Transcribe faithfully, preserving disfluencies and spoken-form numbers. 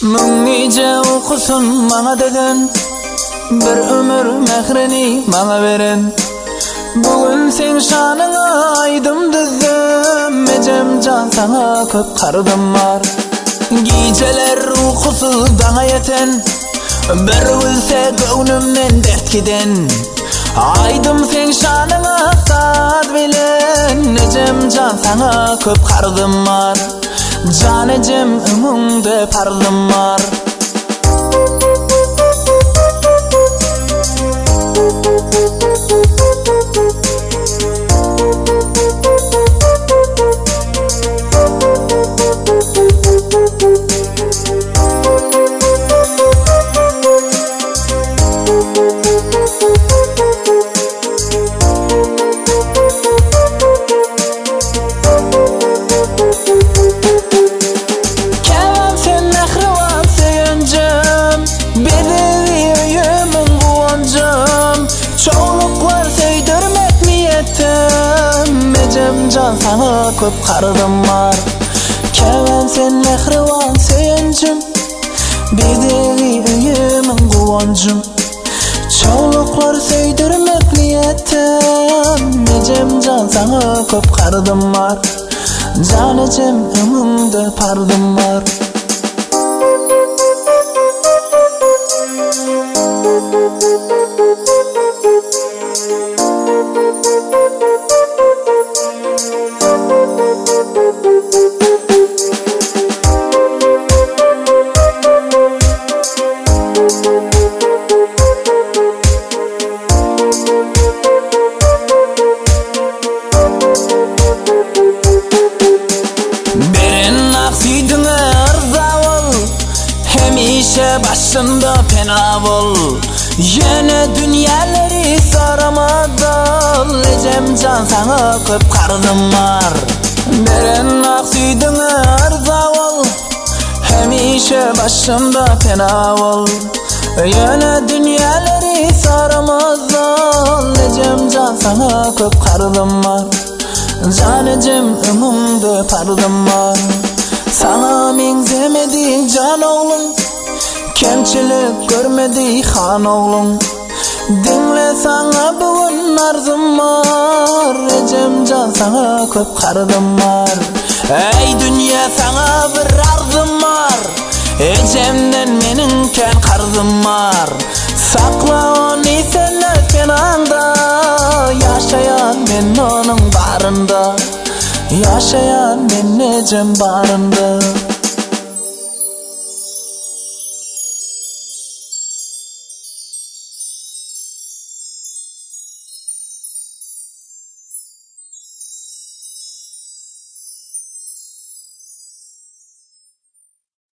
Ming nice okusun bana degen, bir ömür mehrini bana veren. Bugün sen şanına aydım düzdüm, ecem can sana köp kardım var. Geceler uykusuz bana yeten, bir bilse gönlümden dert giden. Aydım sen şanına saat bilen, ecem can sana köp kardım var. Can ecem ömümde pardım var. Can sana köp kardım var. Keven sen mehrivan seyincim, bedeli öyemin kuvancım. Çoğluklar söydürmek niyetim, ecem can sana köp kardım var. Can ecem ömümde pardım var. Hemişe başımda fena ol, yine dünyaları saramadan. Ecem can sana köp kardım var. Beren aksıydın arza ol, hemişe başımda fena ol, yine dünyaları saramadan. Ecem can sana köp kardım var. Can ecem ömümde pardım var. Sana menzemedi can oğlum, kemçilik görmedi han oğlum. Dinle sana bugün arzum var, ecem can sana köp kardım var. Ey dünya sana bir arzum var, ecemden meninken kardım var. Sakla onu sen kenanda, yaşayan men onun barında, yaşayan men ecem barında.